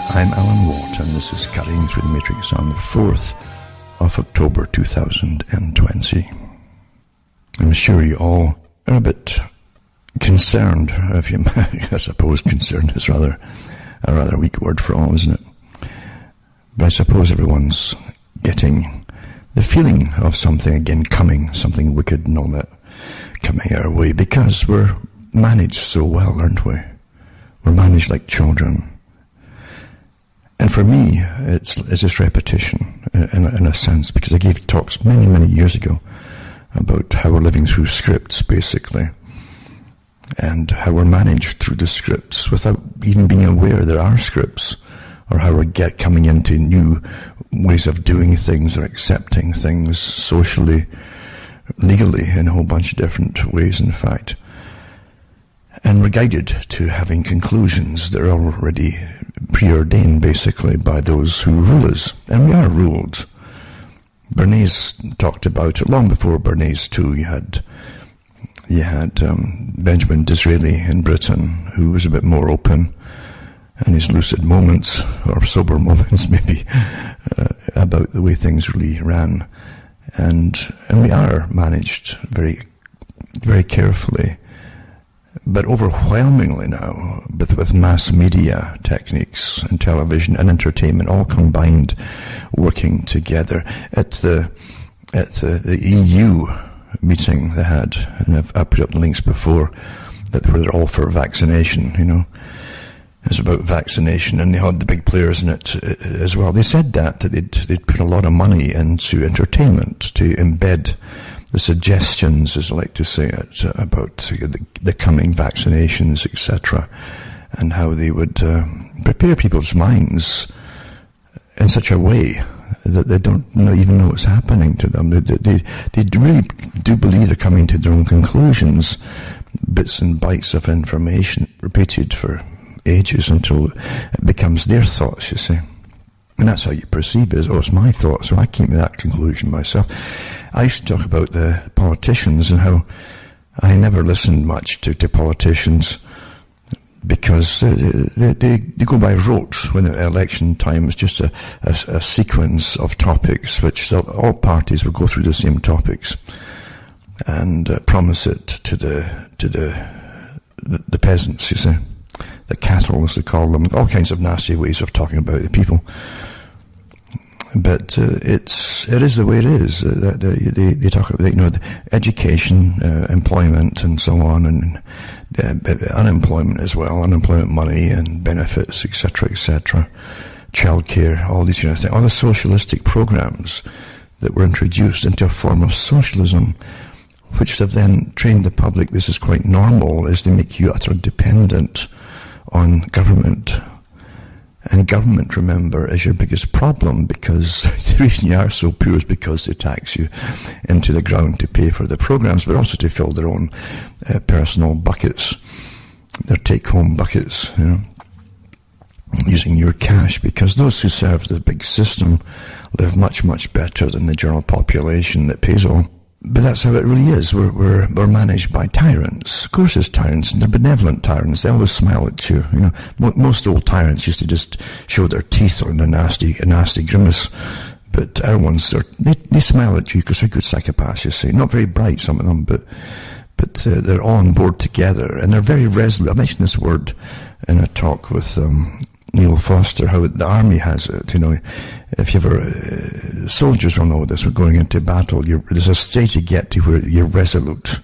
I'm Alan Watt, and this is Cutting Through the Matrix on the 4th of October 2020. I'm sure you all are a bit concerned, if you, I suppose concerned is a rather weak word for all, isn't it? But I suppose everyone's getting the feeling of something again coming, something wicked and all that coming our way, because we're managed so well, aren't we? We're managed like children. And for me, it's just repetition, in a sense, because I gave talks many, many years ago about how we're living through scripts, basically, and how we're managed through the scripts without even being aware there are scripts, or how we're coming into new ways of doing things or accepting things socially, legally, in a whole bunch of different ways, in fact. And we're guided to having conclusions that are already preordained, basically, by those who rule us. And we are ruled. Bernays talked about it long before Bernays too. You had Benjamin Disraeli in Britain, who was a bit more open in his lucid moments, or sober moments maybe, about the way things really ran. And we are managed very, very carefully, but overwhelmingly now, with mass media techniques and television and entertainment all combined, working together. At the EU meeting they had, and I've put up the links before, that where they're all for vaccination, you know. It's about vaccination, and they had the big players in it as well. They said that they'd put a lot of money into entertainment to embed the suggestions, as I like to say it, about the coming vaccinations, etc., and how they would prepare people's minds in such a way that they don't even know what's happening to them. They really do believe they're coming to their own conclusions, bits and bytes of information repeated for ages until it becomes their thoughts, you see. And that's how you perceive it. Oh, it's my thought, so I came to that conclusion myself. I used to talk about the politicians and how I never listened much to politicians, because they go by rote when at election time. It's just a sequence of topics which all parties will go through the same topics and promise it to the peasants, you see. The cattle, as they call them, all kinds of nasty ways of talking about the people. But it is the way it is. They talk about, the education, employment, and so on, and unemployment as well, unemployment money and benefits, etc., etc., childcare, all these kind of things, all the socialistic programs that were introduced into a form of socialism, which have then trained the public. This is quite normal, as they make you utterly dependent on government. And government, remember, is your biggest problem, because the reason you are so poor is because they tax you into the ground to pay for the programs, but also to fill their own personal buckets, their take-home buckets, you know, using your cash, because those who serve the big system live much, much better than the general population that pays all. But that's how it really is. We're managed by tyrants. Of course there's tyrants, and they're benevolent tyrants. They always smile at you. You know, most old tyrants used to just show their teeth on a nasty grimace. But our ones, they smile at you because they're good psychopaths, you see. Not very bright, some of them, but they're all on board together, and they're very resolute. I mentioned this word in a talk with Neil Foster, how the army has it, you know. If you ever, soldiers will know this, we're going into battle, there's a stage you get to where you're resolute.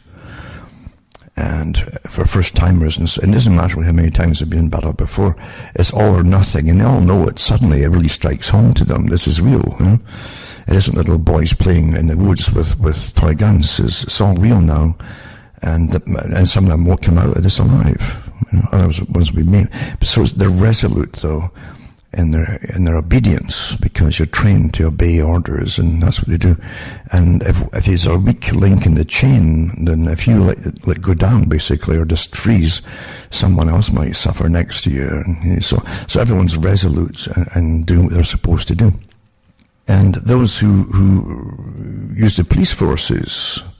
And for first-timers, and it doesn't matter how many times they've been in battle before, it's all or nothing, and they all know it. Suddenly it really strikes home to them. This is real, you know. It isn't little boys playing in the woods with toy guns. It's all real now. And some of them won't come out of this alive. You know, other ones will be made. So they're resolute, though, in their obedience, because you're trained to obey orders, and that's what they do. And if there's a weak link in the chain, then if you let it go down, basically, or just freeze, someone else might suffer next to you. And, you know, so everyone's resolute and doing what they're supposed to do. And those who use the police forces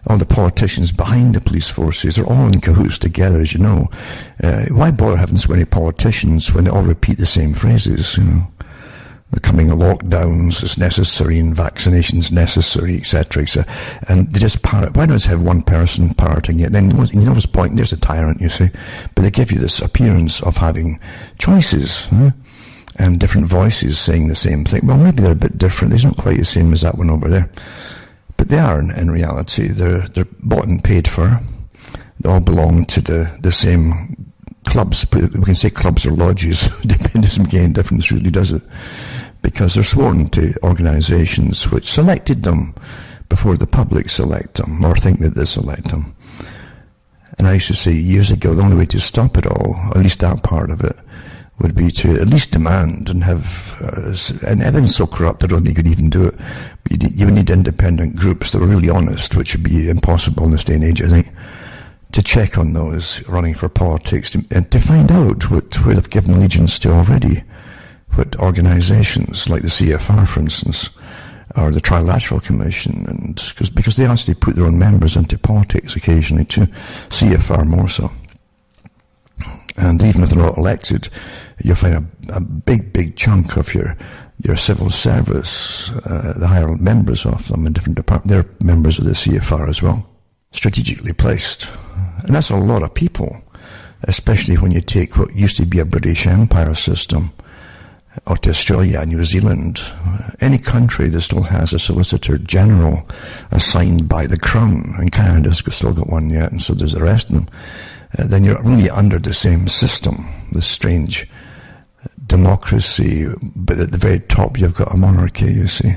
all the politicians behind the police forces are all in cahoots together, as you know. Why bother having so many politicians when they all repeat the same phrases, you know? The coming lockdowns is necessary and vaccinations necessary, etc., etc. And they just parrot. Why not have one person parroting it? Then you know what's point? There's a tyrant, you see. But they give you this appearance of having choices, and different voices saying the same thing. Well, maybe they're a bit different. They're not quite the same as that one over there. But they are, in reality. They're bought and paid for. They all belong to the same clubs. We can say clubs or lodges. It doesn't make any difference, really, does it? Because they're sworn to organisations which selected them before the public select them, or think that they select them. And I used to say years ago, the only way to stop it all, at least that part of it, would be to at least demand and have, and everything's so corrupt I don't think you could even do it, but you would need independent groups that were really honest, which would be impossible in this day and age, I think, to check on those running for politics, and to find out where they've given allegiance to already. What organisations like the CFR, for instance, or the Trilateral Commission, and because they actually put their own members into politics occasionally too, CFR more so. And even if they're not elected, you'll find a big chunk of your civil service, the higher members of them in different departments, they're members of the CFR as well, strategically placed. And that's a lot of people, especially when you take what used to be a British Empire system, or to Australia and New Zealand, any country that still has a Solicitor General assigned by the Crown, and Canada's still got one yet, and so does the rest of them, then you're really under the same system, this strange democracy, but at the very top you've got a monarchy, you see,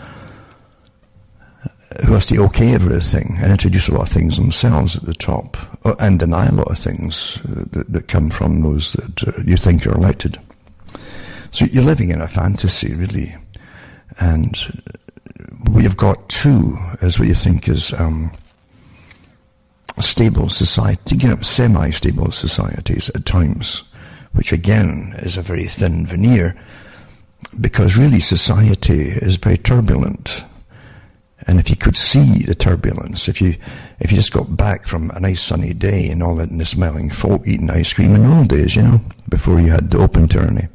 who has to okay everything and introduce a lot of things themselves at the top, and deny a lot of things that come from those that you think are elected. So you're living in a fantasy, really. And what you've got too is what you think is a stable society, semi-stable societies at times, which again is a very thin veneer, because really society is very turbulent. And if you could see the turbulence, if you just got back from a nice sunny day and all that in the smelling folk eating ice cream in the old days, before you had the open tourney.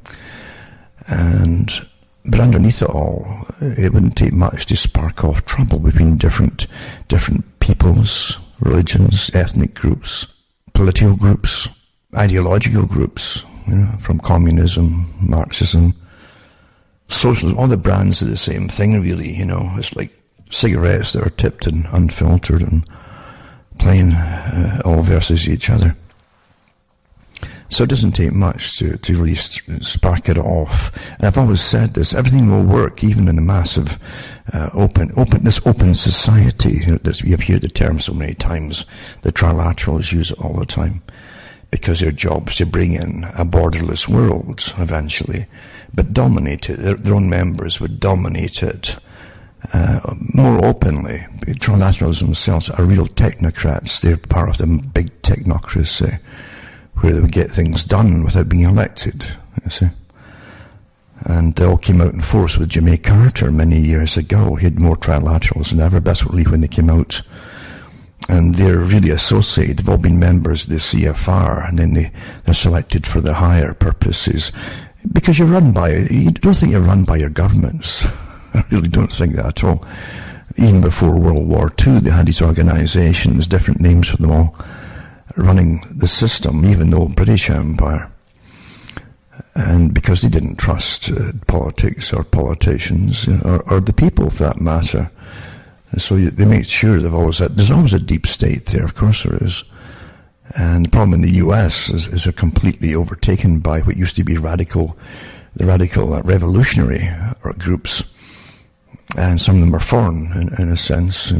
But underneath it all, it wouldn't take much to spark off trouble between different peoples, religions, ethnic groups, political groups, ideological groups, from communism, Marxism, socialism, all the brands are the same thing, really, It's like cigarettes that are tipped and unfiltered and plain, all versus each other. So it doesn't take much to really spark it off. And I've always said this, everything will work even in a massive, open society. You've heard the term so many times. The trilaterals use it all the time. Because their job is to bring in a borderless world, eventually. But dominate it. Their own members would dominate it more openly. Trilaterals themselves are real technocrats. They're part of the big technocracy, where they would get things done without being elected, you see. And they all came out in force with Jimmy Carter many years ago. He had more trilaterals than ever. That's really when they came out. And they're really associated. They've all been members of the CFR, and then they're selected for the higher purposes. Because you don't think you're run by your governments. I really don't think that at all. Even before World War II, they had these organizations, different names for them all, running the system, even though British Empire. And because they didn't trust politics or politicians, or the people for that matter. And so they make sure there's always a deep state there, of course there is. And the problem in the US is they're completely overtaken by what used to be the radical revolutionary groups. And some of them are foreign in a sense,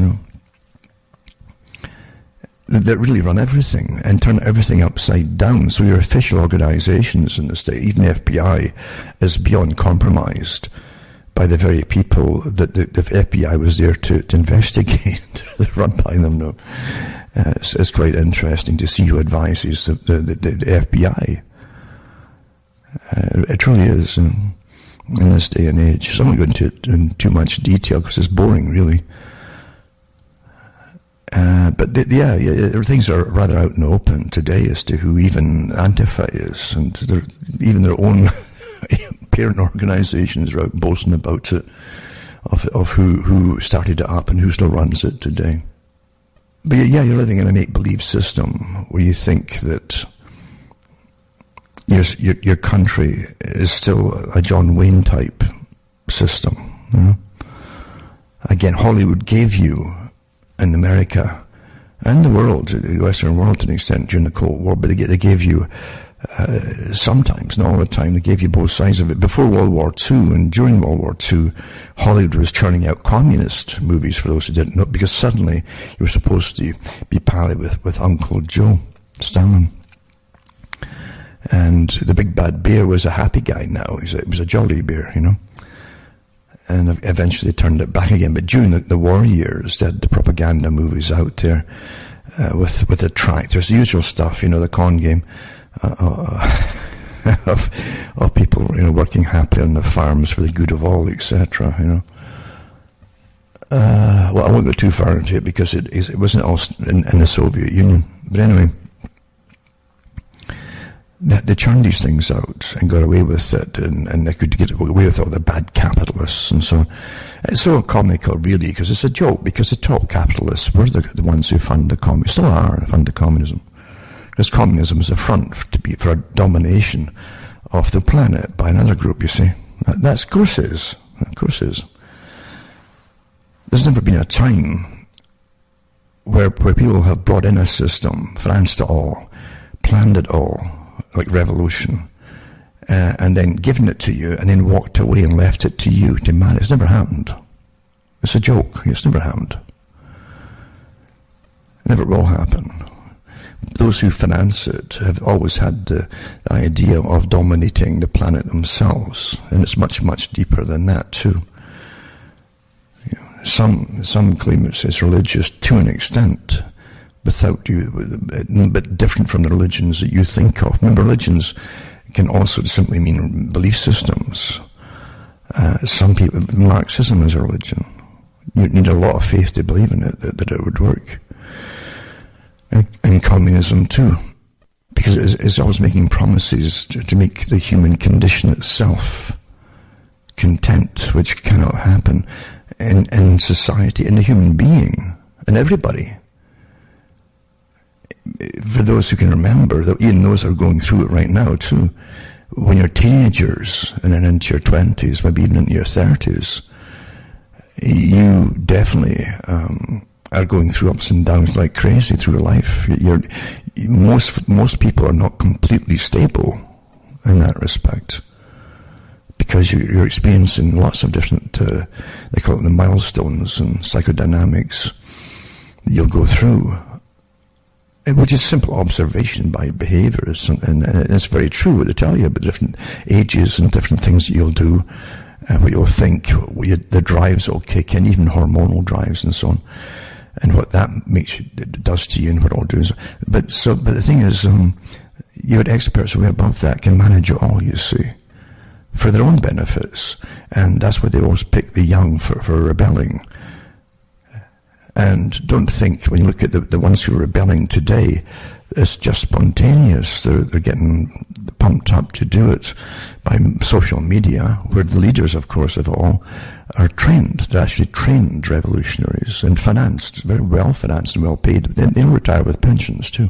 that really run everything and turn everything upside down. So your official organizations in the state, even the FBI, is beyond compromised by the very people that the FBI was there to investigate. They're run by them now. It's quite interesting to see who advises the FBI. It really is in this day and age. So I won't go into too much detail because it's boring, really. But things are rather out in the open today as to who even Antifa is, and even their own parent organizations are out boasting about it, of who started it up and who still runs it today. But yeah, you're living in a make-believe system where you think that your country is still a John Wayne type system. You know? Again, Hollywood gave you, in America and the world, the Western world to an extent during the Cold War, but they gave you sometimes, not all the time, they gave you both sides of it. Before World War II and during World War II, Hollywood was churning out communist movies, for those who didn't know, because suddenly you were supposed to be pally with Uncle Joe, Stalin. And the big bad bear was a happy guy now. It was a jolly bear, you know. And eventually turned it back again. But during the war years, they had the propaganda movies out there with the tractors, the usual stuff, you know, the con game of people, you know, working happily on the farms for the good of all, etc. You know. Well, I won't go too far into it because it wasn't all in the Soviet Union. But anyway, they churned these things out and got away with it, and they could get away with all the bad capitalists and so on. It's so comical, really, because it's a joke, because the top capitalists were the ones who fund the communism, still are, fund the communism. Because communism is a front for a domination of the planet by another group, you see. That's, of course it is. Of course it is. There's never been a time where people have brought in a system, financed it all, planned it all, like revolution, and then given it to you, and then walked away and left it to you to manage. It's never happened. It's a joke. It's never happened. It never will happen. Those who finance it have always had the idea of dominating the planet themselves, and it's much, much deeper than that too. You know, some claim it's religious to an extent, without you, but different from the religions that you think of. Remember, religions can also simply mean belief systems. Some people, Marxism is a religion. You need a lot of faith to believe in it, that it would work. And communism too, because it's always making promises to make the human condition itself content, which cannot happen in society, in the human being, and everybody. For those who can remember, even those that are going through it right now too, when you're teenagers and then into your 20s, maybe even into your 30s, you definitely are going through ups and downs like crazy through life. Most people are not completely stable in that respect, because you're experiencing lots of different, they call it the milestones and psychodynamics that you'll go through, which is simple observation by behaviors, and it's very true what they tell you about different ages and different things that you'll do, what you'll think, the drives will kick in, even hormonal drives and so on, and what that does to you and what it all does. But the thing is, you had experts way above that can manage it all, you see, for their own benefits, and that's why they always pick the young for rebelling. And don't think, when you look at the ones who are rebelling today, it's just spontaneous. They're getting pumped up to do it by social media, where the leaders, of course, of all, are trained. They're actually trained revolutionaries and financed, very well financed and well paid. They retire with pensions too.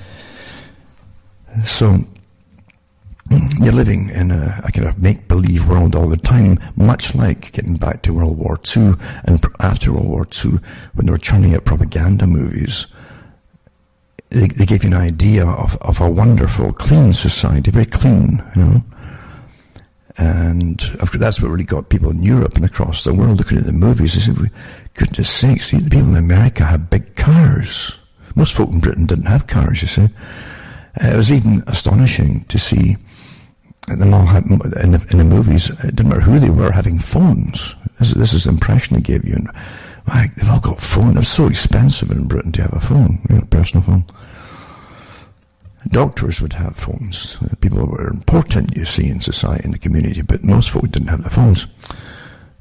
So you're living in a kind of make-believe world all the time, much like getting back to World War II and after World War II, when they were churning out propaganda movies. They gave you an idea of a wonderful, clean society, very clean, you know. And of course, that's what really got people in Europe and across the world looking at the movies. They said, goodness sakes, the people in America have big cars. Most folk in Britain didn't have cars, you see. It was even astonishing to see them all had, in the movies, it didn't matter who they were, having phones. This is the impression they gave you. And, like, they've all got phones. It's so expensive in Britain to have a phone, you know, a personal phone. Doctors would have phones. People were important, you see, in society, in the community, but most folk didn't have the phones.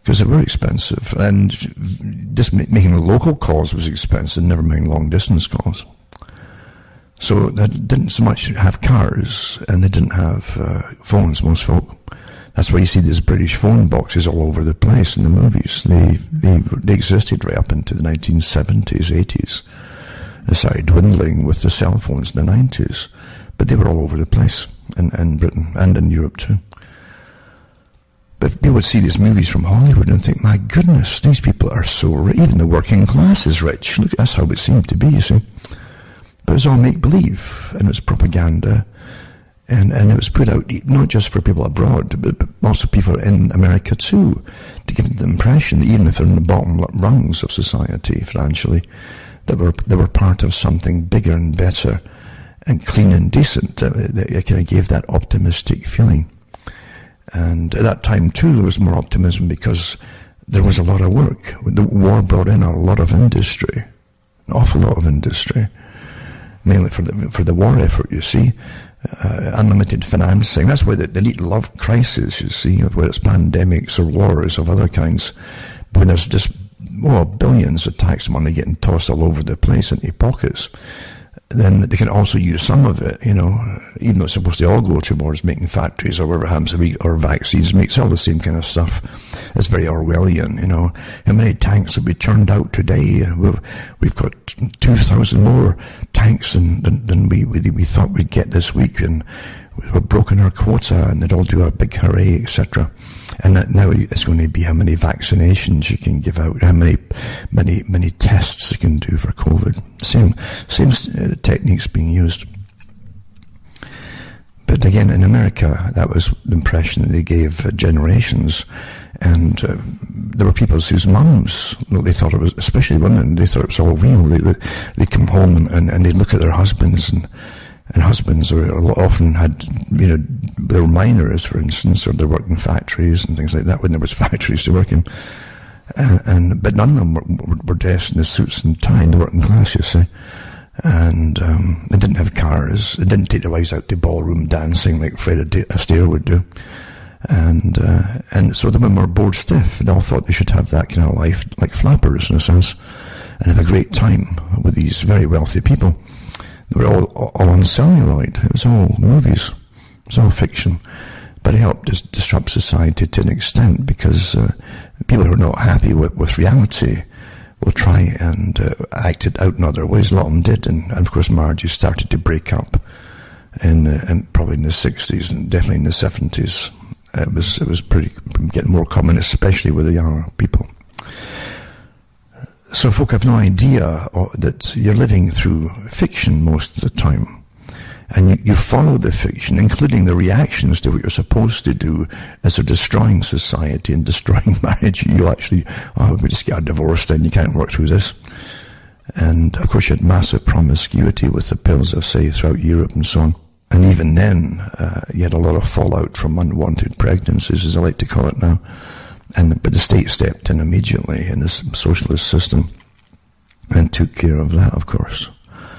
because they were expensive, and just making local calls was expensive, never mind long-distance calls. So they didn't so much have cars, and they didn't have phones, most folk. That's why you see these British phone boxes all over the place in the movies. They existed right up into the 1970s, 80s. They started dwindling with the cell phones in the 90s. But they were all over the place, in Britain and in Europe too. But people would see these movies from Hollywood and think, my goodness, these people are so rich. Even the working class is rich. Look, that's how it seemed to be, you see. But it was all make-believe, and it was propaganda, and it was put out not just for people abroad, but also people in America too, to give them the impression that even if they're in the bottom rungs of society financially, they were part of something bigger and better and clean and decent. It kind of gave that optimistic feeling. And at that time too, there was more optimism because there was a lot of work. The war brought in a lot of industry, an awful lot of industry, mainly for the war effort, you see. Unlimited financing. That's why they need love crisis, you see, whether it's pandemics or wars of other kinds. When there's just billions of tax money getting tossed all over the place into pockets, then they can also use some of it, you know, even though it's supposed to all go towards making factories or whatever happens to be, or vaccines, makes all the same kind of stuff. It's very Orwellian, you know. How many tanks have we turned out today? We've got 2,000 more tanks than we thought we'd get this week, and we've broken our quota, and they'd all do a big hooray, etc. And now it's going to be how many vaccinations you can give out, how many tests you can do for COVID. Same techniques being used. But again, in America, that was the impression that they gave generations. And there were people whose mums, they thought it was, especially women, they thought it was all real. They'd come home and they'd look at their husbands, and husbands often had, you know, they were miners, for instance, or they worked in factories and things like that when there was factories to work in. But none of them were dressed in the suits and tie in the working class, you see. And they didn't have cars. They didn't take their wives out to ballroom dancing like Fred Astaire would do. And so the women were bored stiff. They all thought they should have that kind of life, like flappers in a sense, and have a great time with these very wealthy people. They were all on celluloid. It was all movies. It was all fiction. But it helped disrupt society to an extent, because people who are not happy with reality will try and act it out in other ways. A lot of them did, and of course marriages started to break up in probably in the 60s and definitely in the 70s. It was pretty getting more common, especially with the younger people. So folk have no idea that you're living through fiction most of the time. And you follow the fiction, including the reactions to what you're supposed to do as they're destroying society and destroying marriage. You actually, we just get a divorce, then you can't work through this. And of course you had massive promiscuity with the pills, I say, throughout Europe and so on. And even then, you had a lot of fallout from unwanted pregnancies, as I like to call it now. But the state stepped in immediately in this socialist system and took care of that, of course.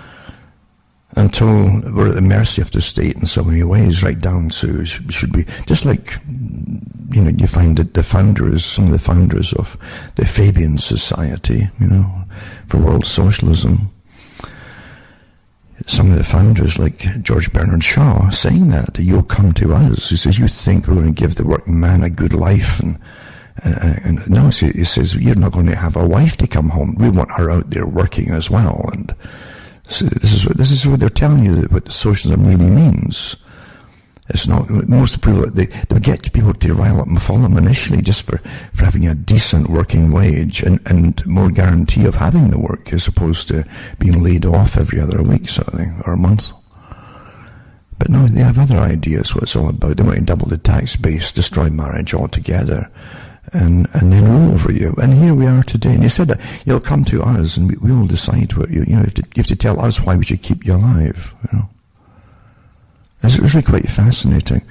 Until we're at the mercy of the state in so many ways, right down to should be just like, you know, you find that some of the founders of the Fabian Society, you know, for world socialism. Some of the founders, like George Bernard Shaw, saying that you'll come to us. He says, you think we're going to give the working man a good life, and no, he says, you're not going to have a wife to come home. We want her out there working as well. And so this is what they're telling you, that what socialism really means. It's not, most people, they get people to rile up and follow them initially just for having a decent working wage and more guarantee of having the work, as opposed to being laid off every other week sort of thing, or a month. But no, they have other ideas what it's all about. They want to double the tax base, destroy marriage altogether, and then rule over you. And here we are today. And he said that you'll come to us and we'll decide what you know, you have to tell us why we should keep you alive, you know. It's really quite fascinating.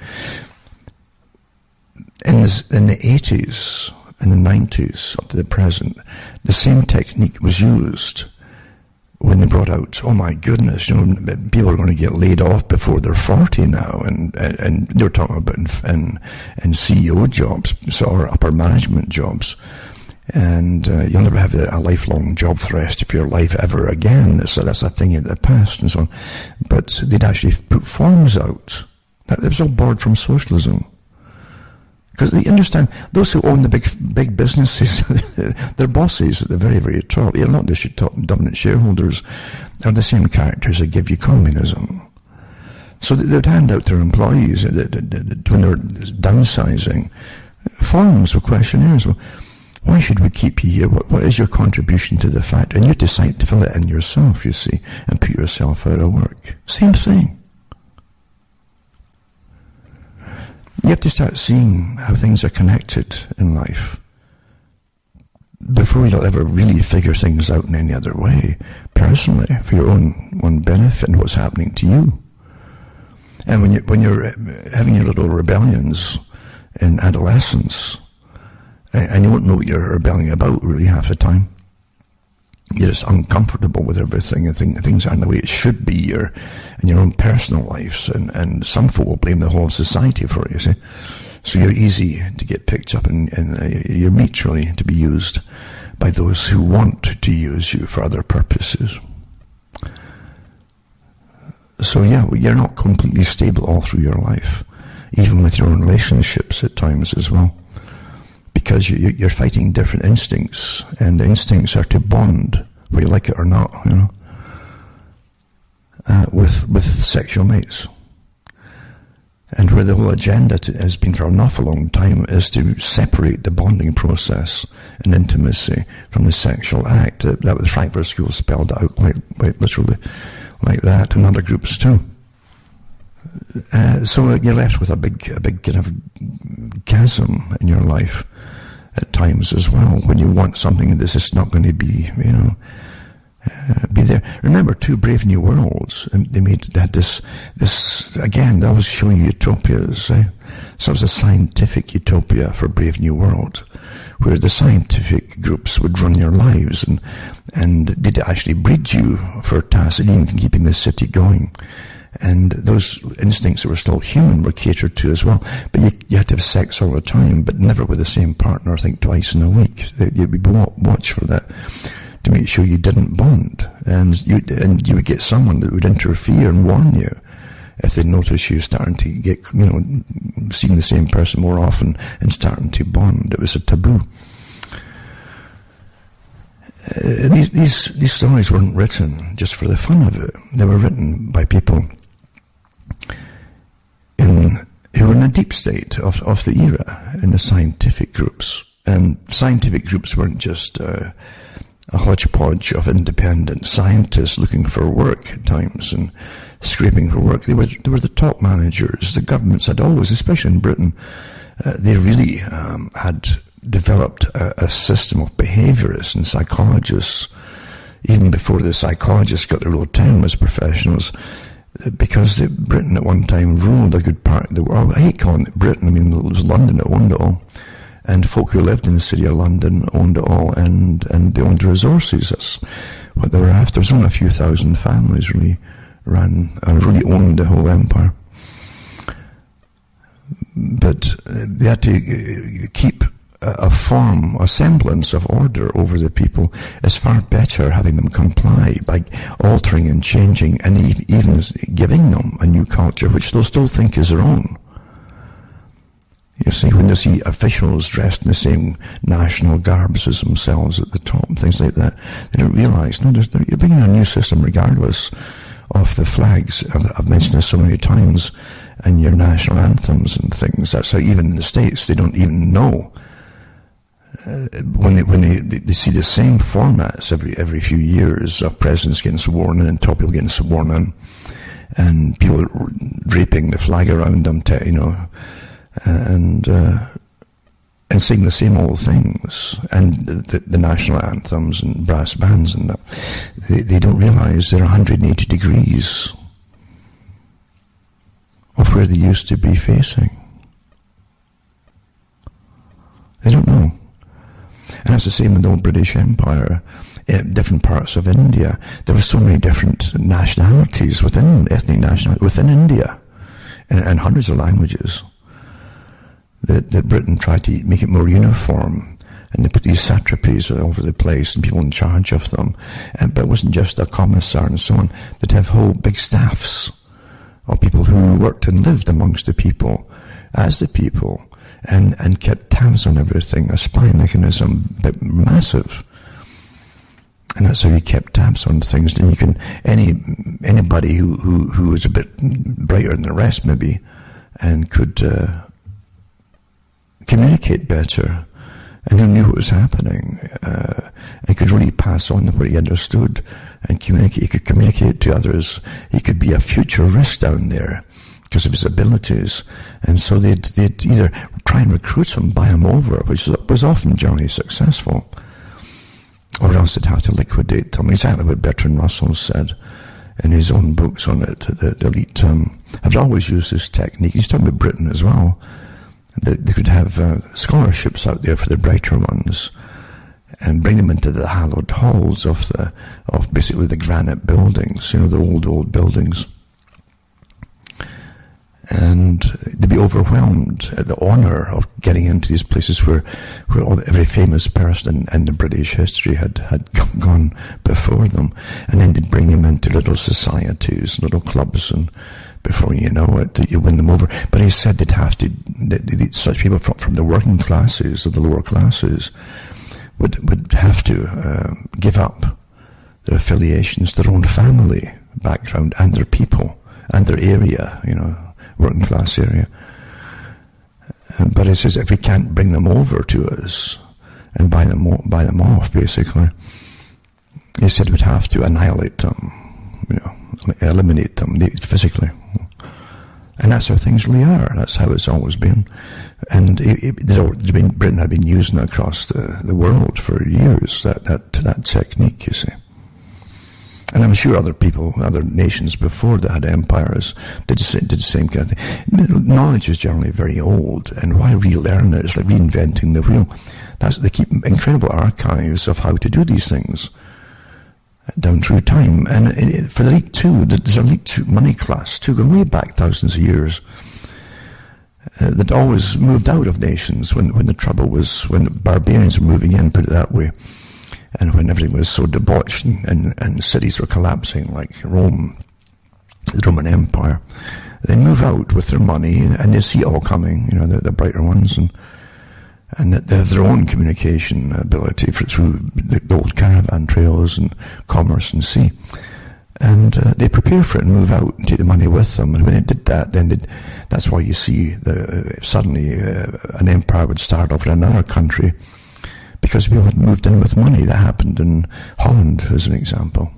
In the 80s and the 90s up to the present, the same technique was used when they brought out, oh my goodness, people are going to get laid off before they're 40 now, and they're talking about in CEO jobs, or upper management jobs, and you'll never have a lifelong job for the rest of your life ever again. So that's a thing in the past and so on. But they'd actually put forms out. That was all borrowed from socialism. Because you understand, those who own the big businesses, their bosses at the very, very top, not the top dominant shareholders, are the same characters that give you communism. So they'd hand out their employees, when they're downsizing, forms or questionnaires. Well, why should we keep you here? What is your contribution to the factory? And you decide to fill it in yourself, you see, and put yourself out of work. Same thing. You have to start seeing how things are connected in life before you'll ever really figure things out in any other way, personally, for your own benefit and what's happening to you. And when you're having your little rebellions in adolescence, and you won't know what you're rebelling about really half the time, you're just uncomfortable with everything, and things aren't the way it should be, in your own personal lives, and some folk will blame the whole of society for it, you see. So you're easy to get picked up, and you're meat really to be used by those who want to use you for other purposes. So yeah, you're not completely stable all through your life, even with your own relationships at times as well. Because you're fighting different instincts, and the instincts are to bond, whether you like it or not, with sexual mates. And where the whole agenda has been for an awful long time is to separate the bonding process and intimacy from the sexual act. That was Frankfurt School spelled out quite literally like that, and other groups too. So you're left with a big kind of chasm in your life at times as well, when you want something that's just not going to be, be there. Remember, too, Brave New Worlds, and they had this again, that was showing utopias. So it was a scientific utopia for Brave New World, where the scientific groups would run your lives, and they'd actually breed you for tasks, and even keeping the city going. And those instincts that were still human were catered to as well. But you had to have sex all the time, but never with the same partner, I think twice in a week. You'd be watch for that, to make sure you didn't bond. And you would get someone that would interfere and warn you if they notice you starting to get, seeing the same person more often and starting to bond. It was a taboo. These stories weren't written just for the fun of it. They were written by people who were in a deep state of the era, in the scientific groups. And scientific groups weren't just a hodgepodge of independent scientists looking for work at times and scraping for work. They were the top managers. The governments had always, especially in Britain, they really had developed a system of behaviorists and psychologists, even before the psychologists got their real time as professionals, because Britain at one time ruled a good part of the world. I hate calling it Britain. I mean, it was London that owned it all, and folk who lived in the city of London owned it all, and they owned the resources. That's what they were after. There was only a few thousand families really ran and really owned the whole empire. But they had to keep a form, a semblance of order over the people. It's far better having them comply by altering and changing, and even giving them a new culture, which they'll still think is their own. You see, when they see officials dressed in the same national garbs as themselves at the top and things like that, they don't realize, you're bringing a new system regardless of the flags. I've mentioned this so many times, and your national anthems and things. That's how even in the States, they don't even know. When they see the same formats every few years of presidents getting sworn in and top people getting sworn in, and people draping the flag around them, and sing the same old things, and the national anthems and brass bands and that. They don't realize they're 180 degrees of where they used to be facing. They don't know. And that's the same with the old British Empire. different parts of India. There were so many different nationalities ethnic nationalities within India, and hundreds of languages. That Britain tried to make it more uniform, and they put these satrapies all over the place and people in charge of them. But it wasn't just a commissar and so on. They'd have whole big staffs of people who worked and lived amongst the people, as the people, and kept tabs on everything. A spy mechanism, but massive. And that's how you kept tabs on things. And you can, anybody who was a bit brighter than the rest maybe, and could communicate better, and who knew what was happening, and could really pass on what he understood and communicate. He could communicate to others. He could be a future risk down there because of his abilities. And so they'd either try and recruit him, buy him over, which was often generally successful, or else they'd have to liquidate him. Exactly what Bertrand Russell said in his own books on it. The elite have always used this technique. He's talking about Britain as well. They could have scholarships out there for the brighter ones, and bring them into the hallowed halls of basically the granite buildings, the old buildings. And they'd be overwhelmed at the honour of getting into these places where every famous person in the British history had gone before them. And then they'd bring them into little societies, little clubs, and before you know it, you win them over. But he said such people from the working classes or the lower classes would have to give up their affiliations, their own family background, and their people, and their area, working class area. But he says if we can't bring them over to us and buy them off, basically, he said we'd have to annihilate them, eliminate them physically. And that's how things really are. That's how it's always been. And Britain had been using it across the world for years, that technique, you see. And I'm sure other nations before that had empires did the same kind of thing. Knowledge is generally very old, and why relearn it? It's like reinventing the wheel. They keep incredible archives of how to do these things down through time. And for the Elite too, there's an Elite money class too, going way back thousands of years, that always moved out of nations when the trouble was, when the barbarians were moving in, put it that way, and when everything was so debauched and cities were collapsing like Rome, the Roman Empire. They move out with their money and they see it all coming, the brighter ones, and they have their own communication ability through the old caravan trails and commerce and sea. And they prepare for it and move out and take the money with them. And when they did that, that's why you see suddenly an empire would start off in another country, because people had moved in with money. That happened in Holland, as an example.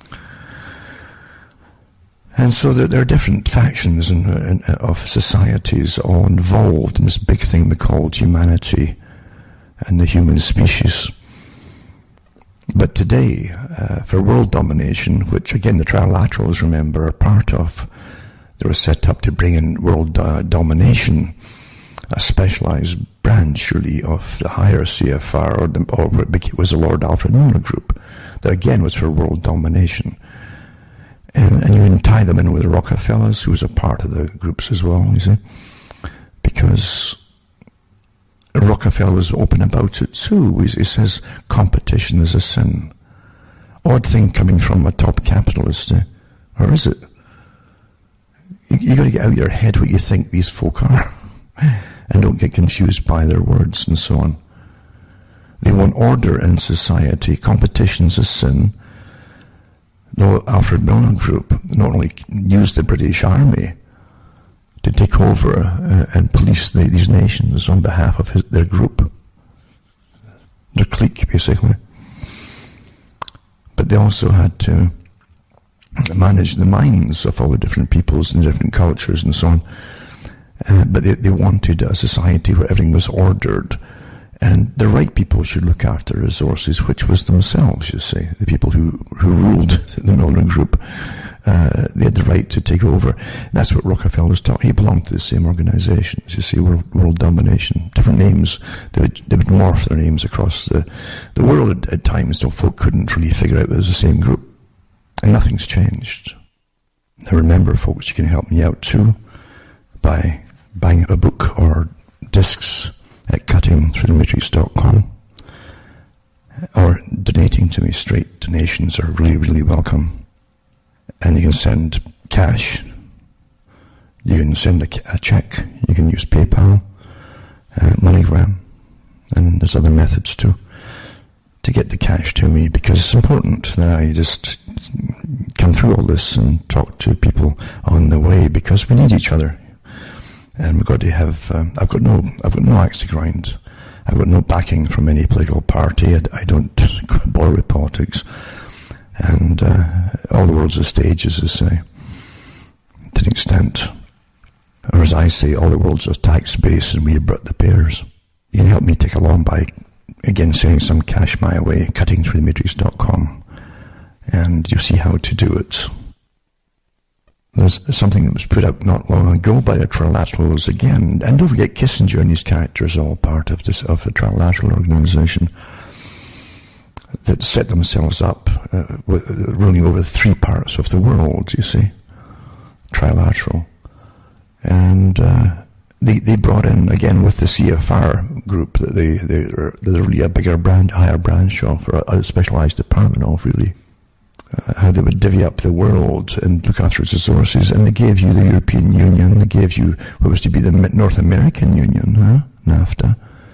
And so there are different factions of societies all involved in this big thing we called humanity and the human species. But today, for world domination, which again the trilaterals, remember, are part of, they were set up to bring in world domination, a specialized branch, surely, of the higher CFR, or what was the Lord Alfred Milner Group, that again was for world domination. And you can tie them in with the Rockefellers, who was a part of the groups as well, you see, because Rockefeller was open about it too. He says competition is a sin. Odd thing coming from a top capitalist, or is it? You got to get out of your head what you think these folk are, and don't get confused by their words and so on. They want order in society. Competition's a sin. The Alfred Milner Group not only used the British Army to take over and police these nations on behalf of their group, their clique, basically, but they also had to manage the minds of all the different peoples and different cultures and so on. But they wanted a society where everything was ordered, and the right people should look after resources, which was themselves, you see, the people who ruled the Milner Group. they had the right to take over. That's what Rockefeller was talking. He belonged to the same organizations, you see, world domination. Different names. They would morph their names across the world at times, so folk couldn't really figure out it was the same group. And nothing's changed. Now remember, folks, you can help me out too by buying a book or discs at cuttingthroughthematrix.com, or donating to me. Straight donations are really, really welcome. And you can send cash, you can send a check, you can use PayPal, MoneyGram, and there's other methods too, to get the cash to me, because it's important that I just come through all this and talk to people on the way, because we need each other. And we've got to have, I've got no axe to grind. I've got no backing from any political party. I don't bother with politics. And all the world's a stage, as I say, to an extent. Or as I say, all the world's a tax base and we're but the payers. You can help me take along by, again, sending some cash my way, cuttingthroughthematrix.com. And you'll see how to do it. There's something that was put out not long ago by the Trilaterals again, and don't forget Kissinger and his characters are all part of the Trilateral organization that set themselves up ruling over 3 parts of the world, you see, Trilateral. And they brought in, again, with the CFR group, that they're really a bigger brand, higher branch of, or a specialized department of, really. How they would divvy up the world and look after its resources, and they gave you the European Union, they gave you what was to be the North American Union, NAFTA,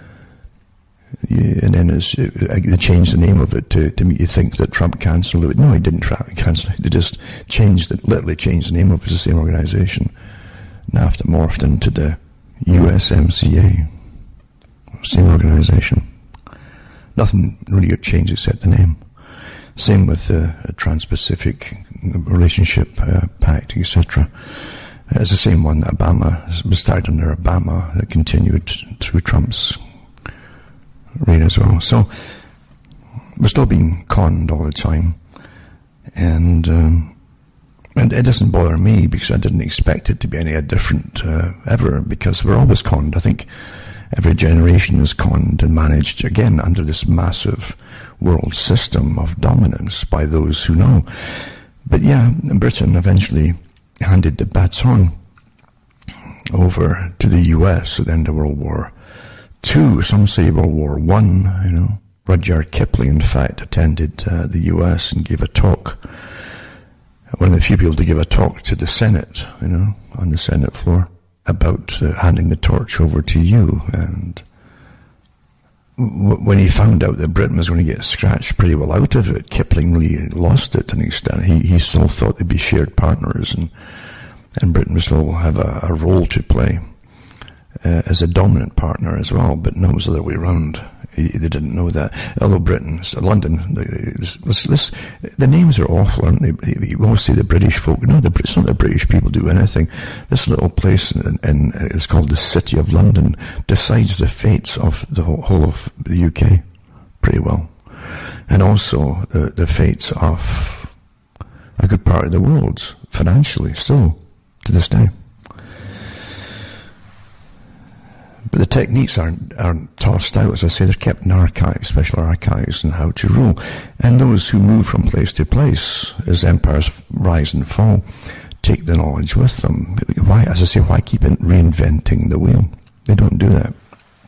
and then they changed the name of it to make you think that Trump cancelled it. No, he didn't cancel it, they just literally changed the name of it. It's the same organization. NAFTA morphed into the USMCA, same organization. Nothing really got changed except the name. Same with the Trans-Pacific Relationship Pact, etc. It's the same one that Obama was started under Obama, that continued through Trump's reign as well. So we're still being conned all the time, and it doesn't bother me, because I didn't expect it to be any different ever, because we're always conned. I think every generation is conned and managed, again, under this massive world system of dominance by those who know. But yeah, Britain eventually handed the baton over to the US at the end of World War II. Some say World War I, Rudyard Kipling, in fact, attended the US and gave a talk. One of the few people to give a talk to the Senate, on the Senate floor, about handing the torch over to you. And when he found out that Britain was going to get scratched pretty well out of it, Kipling really lost it to an extent. He still thought they'd be shared partners, and Britain would still have a role to play as a dominant partner as well, but no, it was the other way around. They didn't know that. Although London, the names are awful, aren't they? You always say the British folk. No, it's not the British people do anything. This little place, and it's called the City of London, decides the fates of the whole of the UK pretty well. And also the fates of a good part of the world, financially, still, to this day. But the techniques aren't tossed out. As I say, they're kept in archives, special archives, on how to rule. And those who move from place to place, as empires rise and fall, take the knowledge with them. Why, as I say, why keep reinventing the wheel? They don't do that.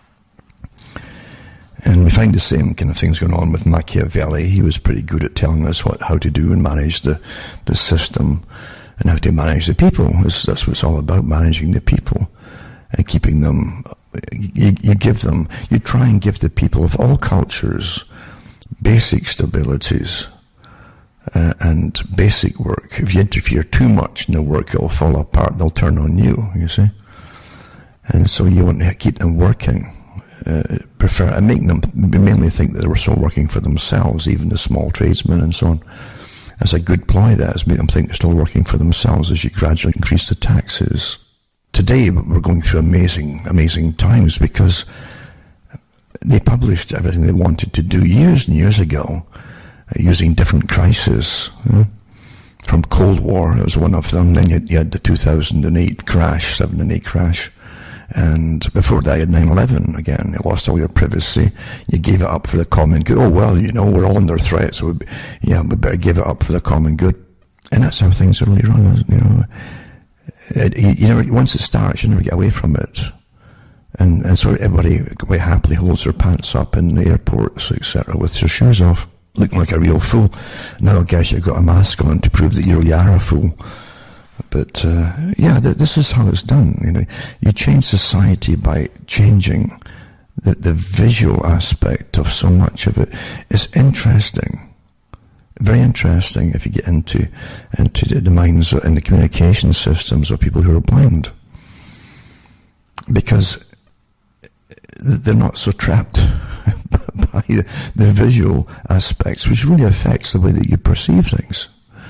And we find the same kind of things going on with Machiavelli. He was pretty good at telling us how to do and manage the system, and how to manage the people. That's what it's all about, managing the people and keeping them. You try and give the people of all cultures basic stabilities and basic work. If you interfere too much in the work, it'll fall apart. They'll turn on you see. And so you want to keep them working, and make them mainly think that they were still working for themselves, even the small tradesmen and so on. As a good ploy, that is, make them think they're still working for themselves as you gradually increase the taxes. Today, we're going through amazing times, because they published everything they wanted to do years and years ago, using different crises. from Cold War. It was one of them. Then you had the 2008 crash, 7 and 8 crash. And before that, you had 9/11 again. You lost all your privacy. You gave it up for the common good. Oh, well, we're all under threat, so we better give it up for the common good. And that's how things are really run, once it starts, you never get away from it. And so everybody quite happily holds their pants up in the airports, etc., with their shoes off, looking like a real fool. Now I guess you've got a mask on to prove that you really are a fool. But, this is how it's done, You change society by changing the visual aspect of so much of it. It's interesting. Very interesting if you get into the minds and the communication systems of people who are blind. Because they're not so trapped by the visual aspects, which really affects the way that you perceive things.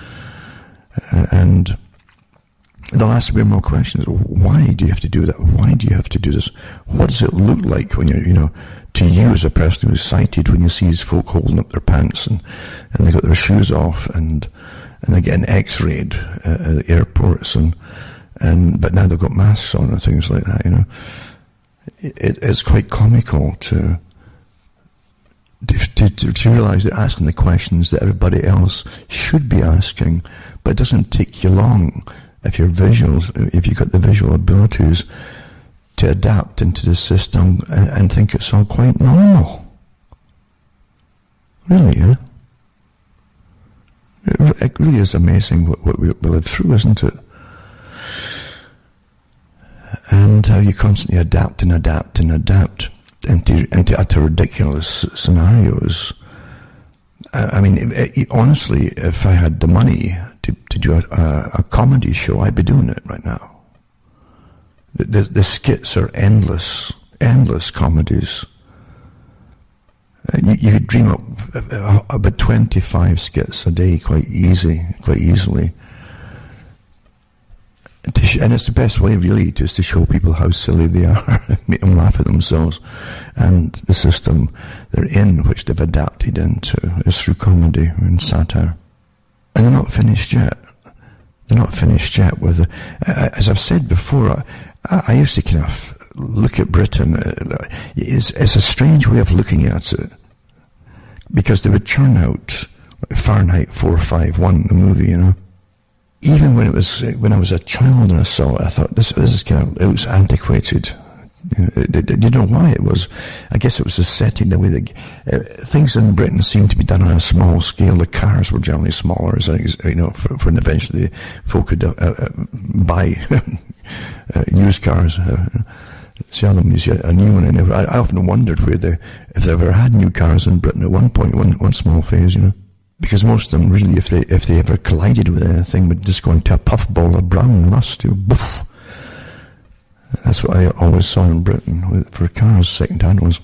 And they'll ask me more questions. Why do you have to do that? Why do you have to do this? What does it look like when you're, to you as a person who's sighted, when you see these folk holding up their pants and they got their shoes off and they're getting x-rayed at the airports but now they've got masks on and things like that, It's quite comical to realize that asking the questions that everybody else should be asking, but it doesn't take you long if you've got the visual abilities to adapt into the system and think it's all quite normal. Really, yeah? It really is amazing what we live through, isn't it? And how you constantly adapt into utter ridiculous scenarios. Honestly, if I had the money to do a comedy show, I'd be doing it right now. The skits are endless comedies. You could dream up about 25 skits a day quite easily. And it's the best way, really, just to show people how silly they are, make them laugh at themselves. And the system they're in, which they've adapted into, is through comedy and satire. And they're not finished yet. With as I've said before, I used to kind of look at Britain. It's a strange way of looking at it, because they would churn out Fahrenheit 451, the movie, Even when I was a child and I saw it, I thought it was antiquated. Did you know why it was? I guess it was the setting, the way that things in Britain seemed to be done on a small scale. The cars were generally smaller, for eventually folk could buy used cars. Seldom you see a new one. And I often wondered if they ever had new cars in Britain at one point, one small phase, Because most of them really, if they ever collided with anything, would just go into a puffball of brown rust. Boof. That's what I always saw in Britain for cars, second-hand ones.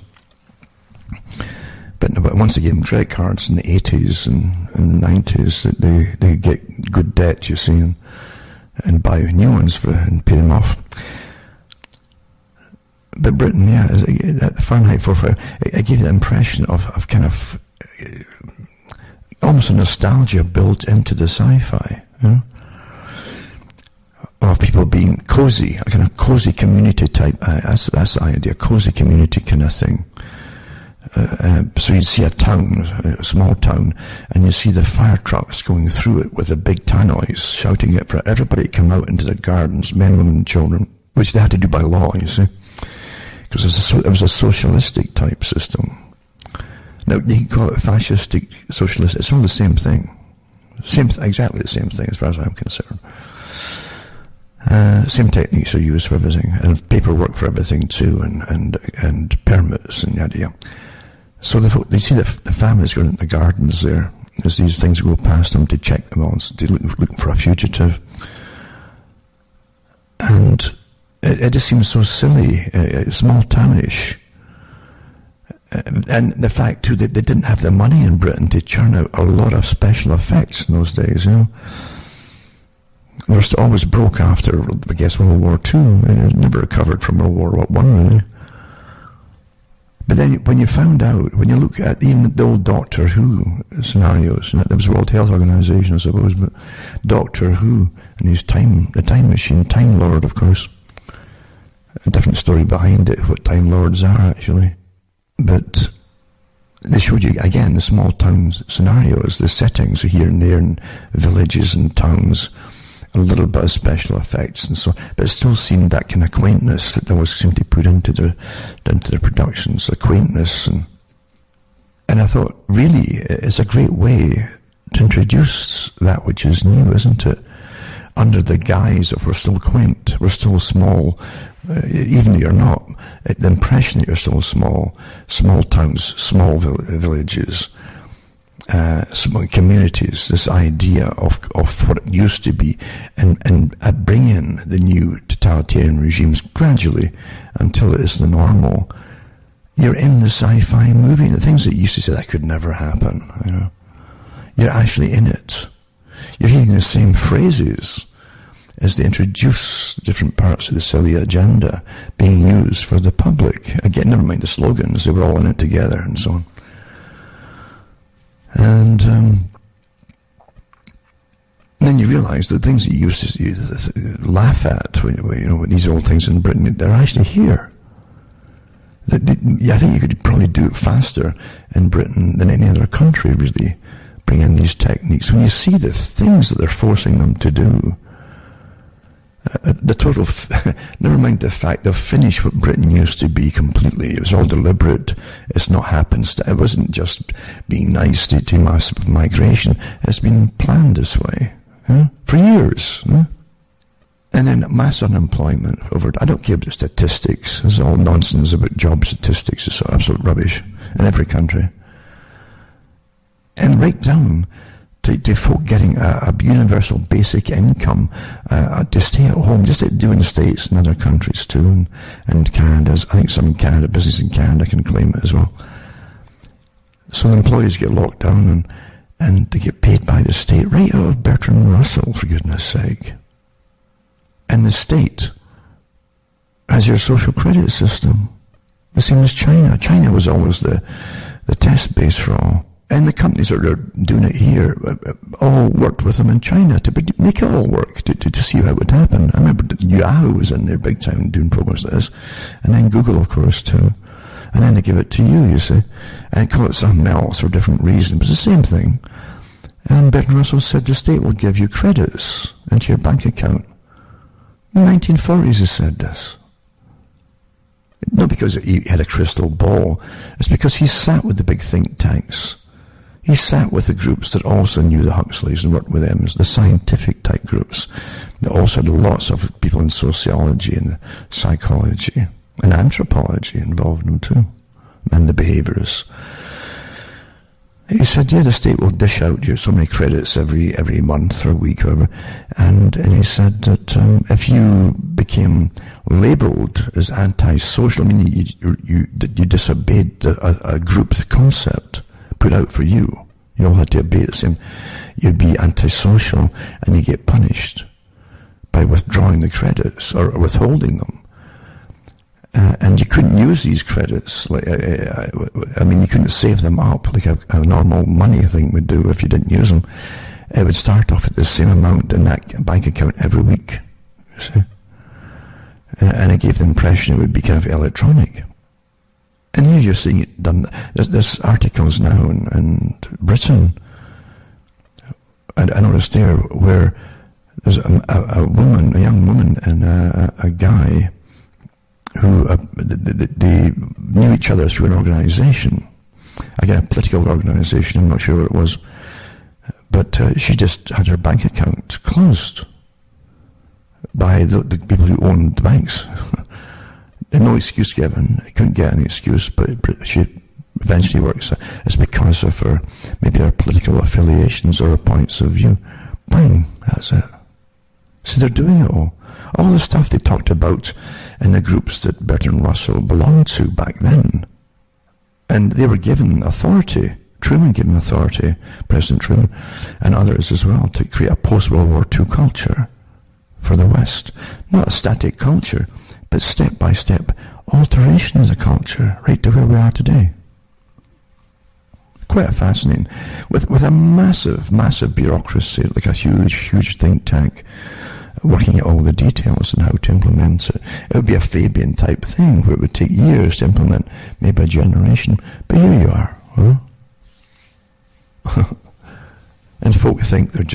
But once they gave them credit cards in the 80s and 90s, they get good debt, you see, and buy new ones and pay them off. But Britain, the Fahrenheit 451, it gave you the impression of kind of almost a nostalgia built into the sci-fi, of people being cozy, a kind of cozy community type. That's the idea, cozy community kind of thing. So you'd see a small town, and you see the fire trucks going through it with the big tannoys shouting it for everybody to come out into the gardens, men, women, and children, which they had to do by law, you see, because it was a socialistic type system. Now, you can call it fascistic, socialist, it's all the same thing. Exactly the same thing as far as I'm concerned. Same techniques are used for everything, and paperwork for everything too, and permits and yada yada. So they see the families going into the gardens there, as these things go past them to check them on, looking for a fugitive. And it just seems so silly, small townish. And the fact too that they didn't have the money in Britain to churn out a lot of special effects in those days, They were always broke after, I guess, World War II. It never recovered from World War I, really. But then when you found out, when you look at even the old Doctor Who scenarios, there was World Health Organization, I suppose, but Doctor Who and his the time machine, Time Lord, of course. A different story behind it, what Time Lords are, actually. But they showed you, again, the small town scenarios, the settings here and there in villages and towns, a little bit of special effects and so on. But it still seemed that kind of quaintness that there was seemed to put into their productions, the quaintness. And I thought, really, it's a great way to introduce that which is new, isn't it? Under the guise of we're still quaint, we're still small, even if you're not, the impression that you're still small towns, small villages, small communities, this idea of what it used to be, and bring in the new totalitarian regimes gradually until it is the normal. You're in the sci-fi movie, and the things that you used to say that could never happen, you know. You're actually in it. You're hearing the same phrases as they introduce different parts of the silly agenda being used for the public. Again, never mind the slogans, they were all in it together and so on. And then you realize that things that you used to laugh at, you know, these old things in Britain, they're actually here. I think you could probably do it faster in Britain than any other country, really, bring in these techniques. When you see the things that they're forcing them to do, the total, never mind the fact they've finished what Britain used to be completely. It was all deliberate. It's not happenstance. It wasn't just being nice to massive migration. It's been planned this way, for years. And then mass unemployment I don't care about the statistics. It's all nonsense about job statistics. It's absolute rubbish in every country. And right down to folk getting a universal basic income to stay at home, just like they do in the States and other countries too, and Canada's. I think some business in Canada can claim it as well. So the employees get locked down and they get paid by the state, right out of Bertrand Russell, for goodness sake. And the state has your social credit system, the same as China. China was always the test base for all. And the companies that are doing it here all worked with them in China to make it all work, to see how it would happen. I remember Yahoo was in there big time doing programs like this. And then Google, of course, too. And then they give it to you see. And call it something else for a different reason, but it's the same thing. And Bertrand Russell said the state will give you credits into your bank account. In the 1940s he said this. Not because he had a crystal ball. It's because he sat with the big think tanks. He sat with the groups that also knew the Huxleys and worked with them, the scientific type groups that also had lots of people in sociology and psychology and anthropology involved in them too, and the behaviorists. He said, yeah, the state will dish out you so many credits every month or week or whatever. And he said that if you became labelled as antisocial, I mean, you disobeyed a group concept put out for you. You all had to obey the same. You'd be antisocial and you get punished by withdrawing the credits or withholding them. And you couldn't use these credits. You couldn't save them up like a normal money thing would do if you didn't use them. It would start off at the same amount in that bank account every week. You see? And it gave the impression it would be kind of electronic. And here you're seeing it done. There's articles now in Britain. I noticed there where there's a young woman and a guy who they knew each other through an organization. Again, a political organization, I'm not sure what it was. But she just had her bank account closed by the people who owned the banks. And no excuse given. I couldn't get any excuse, but she eventually works. It's because of her political affiliations or her points of view. Bang, that's it. So they're doing it all. All the stuff they talked about in the groups that Bertrand Russell belonged to back then. And they were given authority, Truman given authority, President Truman, and others as well, to create a post-World War II culture for the West. Not a static culture, but step by step, alteration as a culture right to where we are today. Quite fascinating. With a massive bureaucracy, like a huge think tank, working out all the details and how to implement it. It would be a Fabian type thing where it would take years to implement, maybe a generation. But here you are, huh? And folk think they've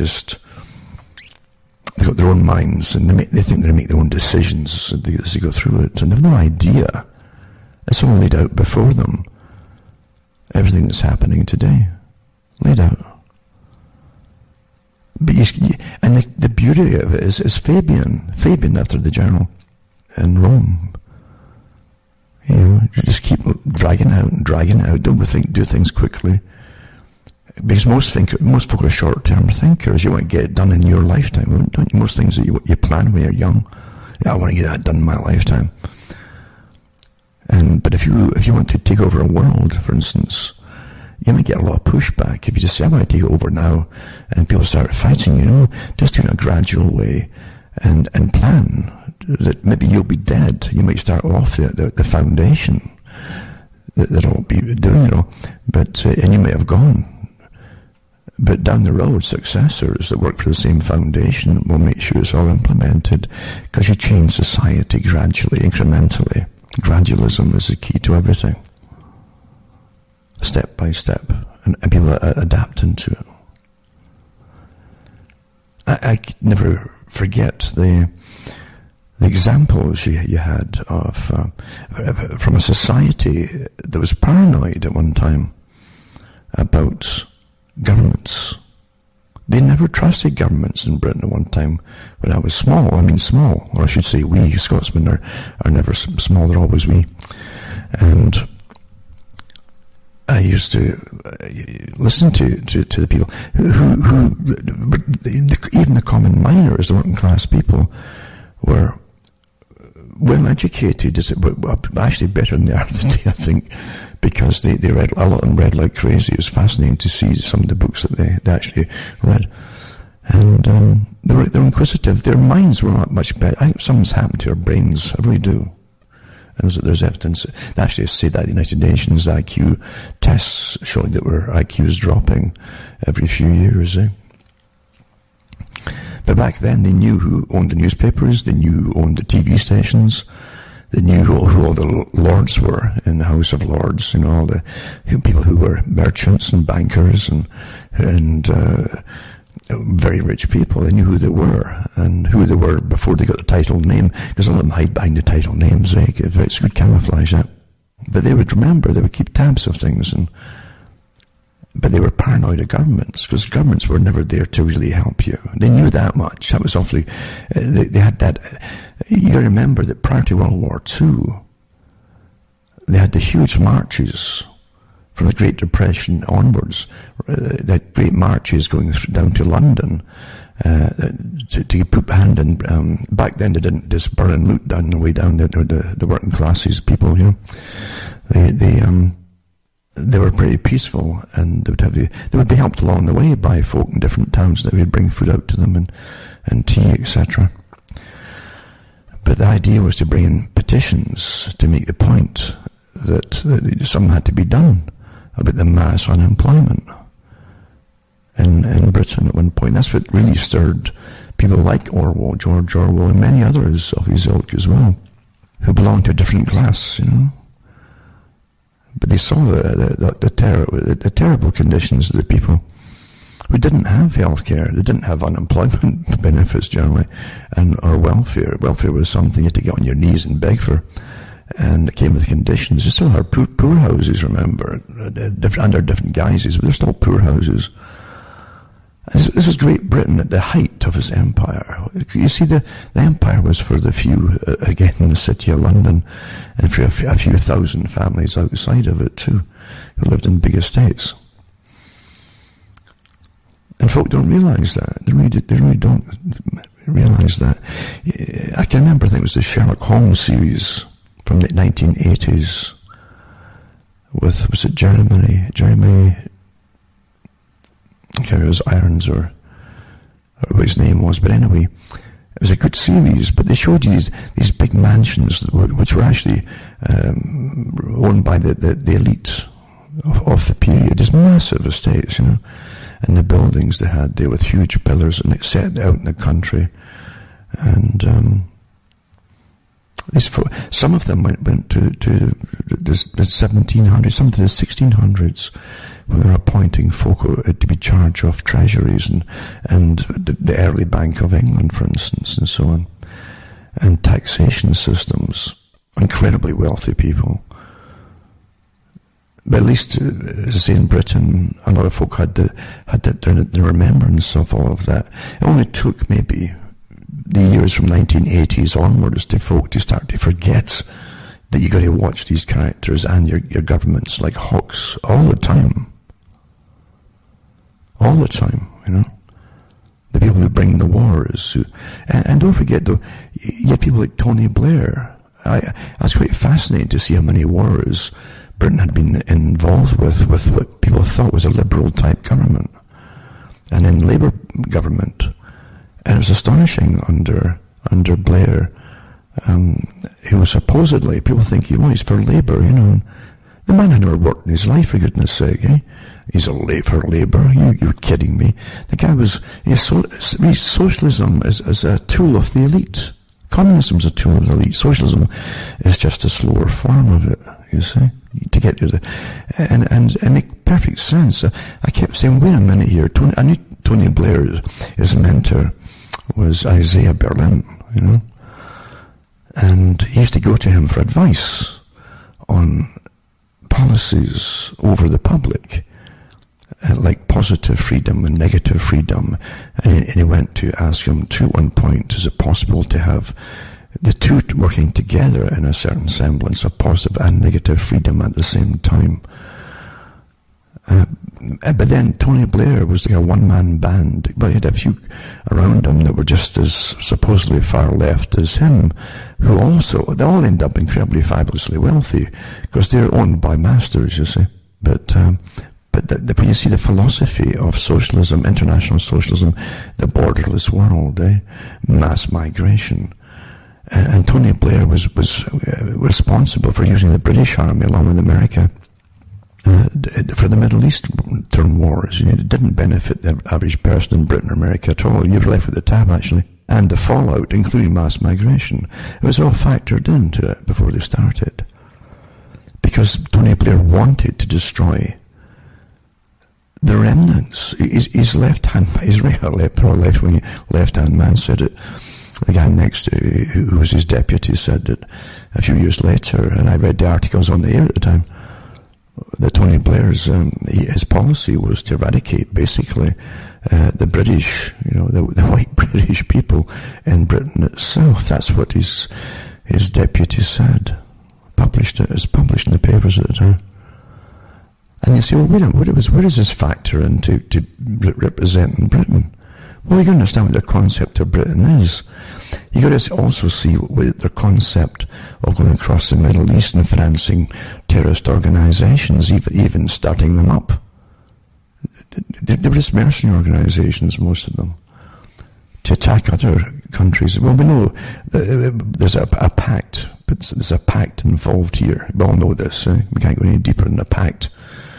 got their own minds, and they think they make their own decisions as they go through it, and they've no idea. It's all laid out before them. Everything that's happening today, laid out. But the beauty of it is Fabian after the general in Rome. You just keep dragging out. Don't do things quickly. Because most folk are short-term thinkers. You want to get it done in your lifetime, don't you? Most things that you plan when you're young. Yeah, I want to get that done in my lifetime. But if you want to take over a world, for instance, you might get a lot of pushback if you just say, I want to take it over now, and people start fighting, just do it in a gradual way, and plan that maybe you'll be dead. You might start off the foundation that'll be doing, but, and you may have gone. But down the road, successors that work for the same foundation will make sure it's all implemented, because you change society gradually, incrementally. Gradualism is the key to everything. Step by step, and people adapt into it. I never forget the examples you had of from a society that was paranoid at one time about governments. They never trusted governments in Britain at one time. When I was small, or I should say we Scotsmen are never small, they're always we. And I used to listen to the people who even the common miners, the working class people, were well educated, actually better than they are today, I think, because they read a lot and read like crazy. It was fascinating to see some of the books that they actually read. And they were inquisitive. Their minds were not much better. I think something's happened to their brains. I really do. And there's evidence. They actually say that the United Nations IQ tests showing that our IQ is dropping every few years. But back then, they knew who owned the newspapers, they knew who owned the TV stations, they knew who all the lords were in the House of Lords, all the people who were merchants and bankers and very rich people. They knew who they were and who they were before they got the title name, because a lot of them hide behind the title names. It's good camouflage, that. But they would remember, they would keep tabs of things, but they were paranoid of governments, because governments were never there to really help you. They knew that much. That was awfully, they had that. You gotta remember that prior to World War II, they had the huge marches from the Great Depression onwards, that great marches going down to London, to put a hand in. Back then they didn't just burn and loot down the way down the working classes people, They were pretty peaceful, and they would be helped along the way by folk in different towns that would bring food out to them and tea, etc. But the idea was to bring in petitions to make the point that something had to be done about the mass unemployment in Britain at one point. That's what really stirred people like Orwell, George Orwell, and many others of his ilk as well, who belonged to a different class, But they saw the terrible conditions of the people who didn't have health care, they didn't have unemployment benefits generally, or welfare. Welfare was something you had to get on your knees and beg for, and it came with conditions. They still had poor houses, remember, under different guises, but they're still poor houses. This was Great Britain at the height of its empire. You see, the empire was for the few, again, in the city of London, and for a few thousand families outside of it too, who lived in big estates. And folk don't realise that. They really don't realise that. I can remember, I think it was the Sherlock Holmes series from the 1980s with, was it Jeremy, I can't remember if it was Irons or what his name was, but anyway, It was a good series, but they showed you these big mansions which were actually owned by the elite of the period. These massive estates, you know, and the buildings they had there with huge pillars, and it's set out in the country. And some of them went to the 1700s, some to the 1600s, when they were appointing folk to be charge of treasuries and the early Bank of England, for instance, and so on, and taxation systems. Incredibly wealthy people. But at least, as I say, in Britain, a lot of folk had the remembrance of all of that. It only took maybe the years from 1980s onwards to folk to start to forget that you got to watch these characters and your governments like hawks all the time. All the time, you know. The people who bring the wars. And don't forget, though, you had people like Tony Blair. I was quite fascinated to see how many wars Britain had been involved with what people thought was a liberal type government. And then Labour government. And it was astonishing under Blair, who was supposedly, people think, he's for Labour, you know. The man had never worked in his life, for goodness sake, eh? He's for Labour, you're kidding me. The guy was, socialism is a tool of the elite. Communism is a tool of the elite. Socialism is just a slower form of it, you see, to get to the, and it makes perfect sense. I kept saying, wait a minute here, I knew Tony Blair, his mentor, was Isaiah Berlin, you know, and he used to go to him for advice on policies over the public, like positive freedom and negative freedom, and he went to ask him to one point, is it possible to have the two working together in a certain semblance of positive and negative freedom at the same time? But then Tony Blair was like a one-man band, but he had a few around him that were just as supposedly far left as him, who also, they all end up incredibly fabulously wealthy, because they're owned by masters, you see. But when you see the philosophy of socialism, international socialism, the borderless world, mass migration, and Tony Blair was responsible for using the British Army along with America for the Middle Eastern wars. You know, it didn't benefit the average person in Britain or America at all. You were left with the tab, actually. And the fallout, including mass migration, it was all factored into it before they started. Because Tony Blair wanted to destroy the remnants. His left-hand, his left-wing left-hand man said it. The guy next to, who was his deputy, said that a few years later, and I read the articles on the air at the time, that Tony Blair's his policy was to eradicate basically the British, you know, the white British people in Britain itself. That's what his deputy said. It was published in the papers at the time. And you say, well, wait a minute, where does this factor into representing Britain? Well, you got to understand what their concept of Britain is. You got to also see what their concept of going across the Middle East and financing terrorist organizations, even starting them up. They were just mercenary organizations, most of them, to attack other countries. Well, we know there's a pact, but there's a pact involved here. We all know this. We can't go any deeper than a pact.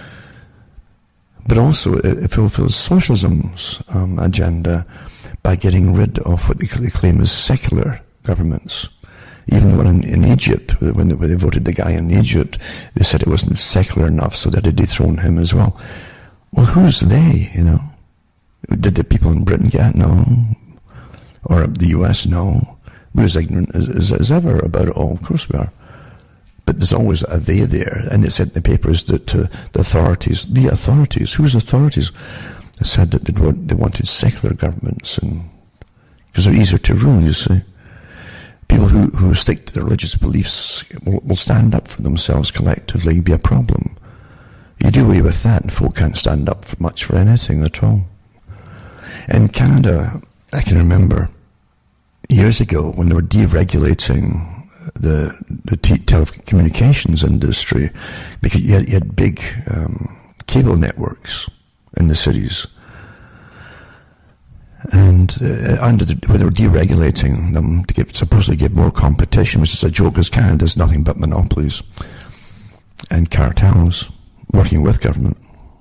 But also, it fulfills socialism's agenda by getting rid of what they claim as secular governments. Even when in Egypt, when they voted the guy in Egypt, they said it wasn't secular enough, so that they dethroned him as well. Well, who's they, you know? Did the people in Britain get? No. Or the US? No. We're as ignorant as ever about it all. Of course we are. But there's always a they there. And it said in the papers that the authorities, whose authorities? They said that they wanted secular governments, and because they're easier to rule, you see. People who stick to their religious beliefs will stand up for themselves collectively and be a problem. You do away with that and folk can't stand up for much for anything at all. In Canada, I can remember years ago when they were deregulating the telecommunications industry, because you had big cable networks in the cities. And And when they were deregulating them to supposedly give more competition, which is a joke, because Canada's nothing but monopolies and cartels working with government.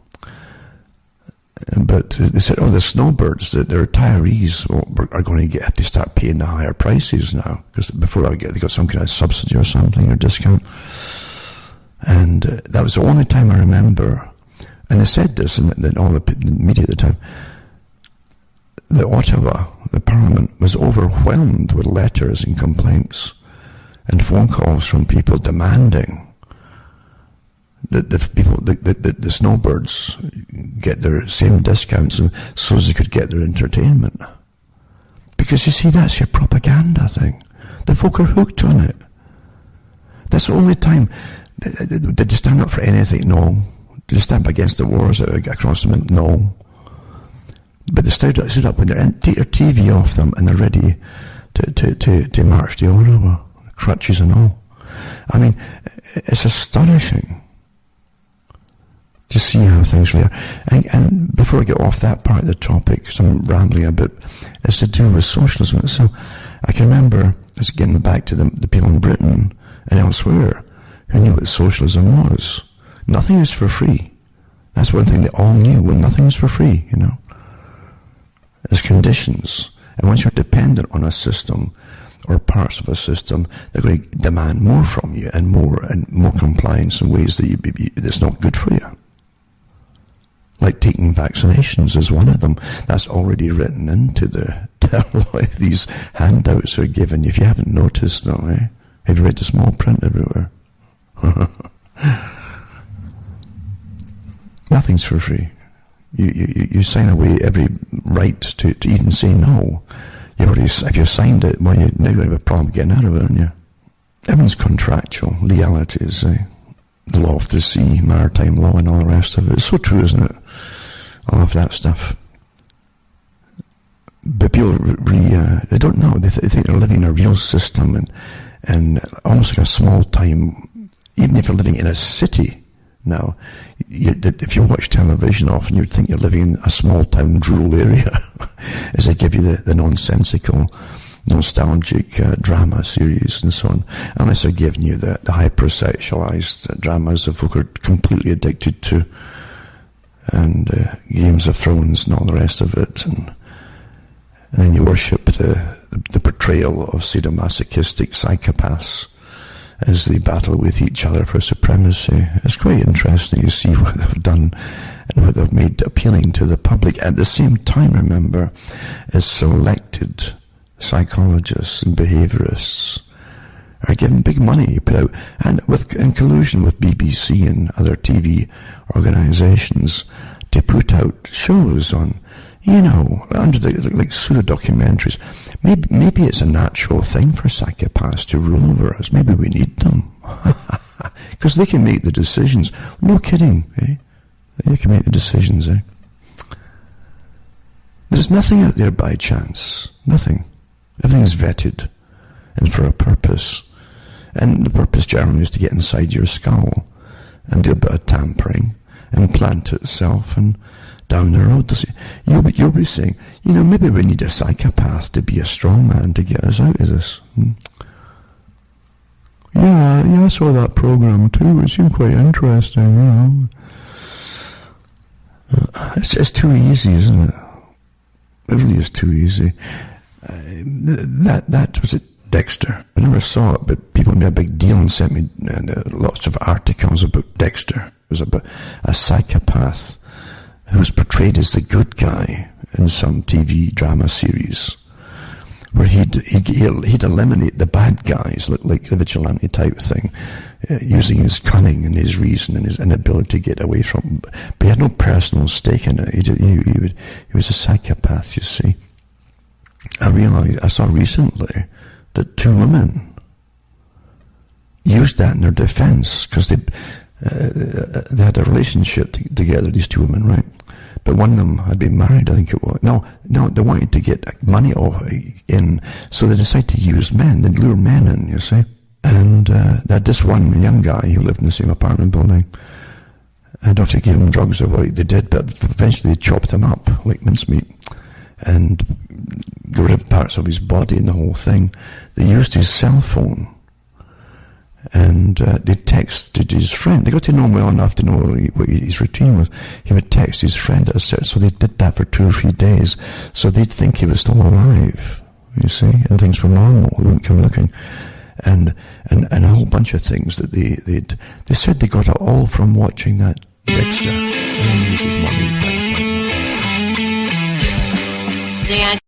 But they said, the snowbirds, the retirees are going to have to start paying the higher prices now, because before they got some kind of subsidy or something, or discount. And that was the only time I remember, and they said this in all the media at the time, that Ottawa, the Parliament, was overwhelmed with letters and complaints and phone calls from people demanding that the snowbirds get their same discounts so as they could get their entertainment. Because you see, that's your propaganda thing. The folk are hooked on it. That's the only time. Did they stand up for anything? No. Did they stand up against the wars across them? No. But they stood up when they're take their TV off them and they're ready to march to Ottawa, crutches and all. I mean, it's astonishing to see how things really are. And before I get off that part of the topic, because I'm rambling a bit, it's to do with socialism. So I can remember, as getting back to the people in Britain and elsewhere who knew what socialism was. Nothing is for free. That's one thing they all knew. Well, nothing is for free, you know. There's conditions. And once you're dependent on a system or parts of a system, they're going to demand more from you and more compliance in ways that's not good for you. Like taking vaccinations is one of them. That's already written into these handouts are given. If you haven't noticed them, have you read the small print everywhere? Nothing's for free. You sign away every right to even say no. If you've signed it, well, you're now going to have a problem getting out of it, aren't you? Everything's contractual. Legalities, the law of the sea, maritime law, and all the rest of it. It's so true, isn't it? I love that stuff. But people they don't know. They think they're living in a real system and almost like a small time. Even if you're living in a city now, if you watch television often, you'd think you're living in a small town rural area as they give you the nonsensical, nostalgic drama series and so on. Unless they're giving you the hypersexualized dramas that folk are completely addicted to, and Games of Thrones and all the rest of it, and then you worship the portrayal of sadomasochistic psychopaths as they battle with each other for supremacy. It's quite interesting to see what they've done and what they've made appealing to the public. At the same time, remember, as selected psychologists and behaviorists are given big money to put out, and in collusion with BBC and other TV organizations, to put out shows on, under like pseudo-documentaries. Maybe it's a natural thing for psychopaths to rule over us. Maybe we need them. Because they can make the decisions. No kidding, They can make the decisions, There's nothing out there by chance. Nothing. Everything's vetted and for a purpose. And the purpose generally is to get inside your skull and do a bit of tampering and plant itself, and down the road, you'll be saying, maybe we need a psychopath to be a strong man to get us out of this. Yeah, I saw that program too. It seemed quite interesting, It's too easy, isn't it? It really is too easy. That was it. Dexter. I never saw it, but people made a big deal and sent me lots of articles about Dexter. It was about a psychopath who was portrayed as the good guy in some TV drama series, where he'd eliminate the bad guys, like the vigilante type thing, using his cunning and his reason and his inability to get away from. But he had no personal stake in it. He was a psychopath, you see. I saw recently that two women used that in their defense, because they had a relationship together, these two women, right? But one of them had been married, I think it was. No, they wanted to get money in, so they decided to use men. They'd lure men in, you see. And they had this one young guy who lived in the same apartment building. And after giving him drugs or what they did, but eventually they chopped him up like mincemeat. and got rid of parts of his body and the whole thing. They used his cell phone, and they texted his friend. They got to know him well enough to know what his routine was. He would text his friend at a certain, so they did that for 2 or 3 days, so they'd think he was still alive, you see, and things were normal. They wouldn't come looking. And a whole bunch of things that they said they got it all from watching that Dexter. And he uses money. Dan,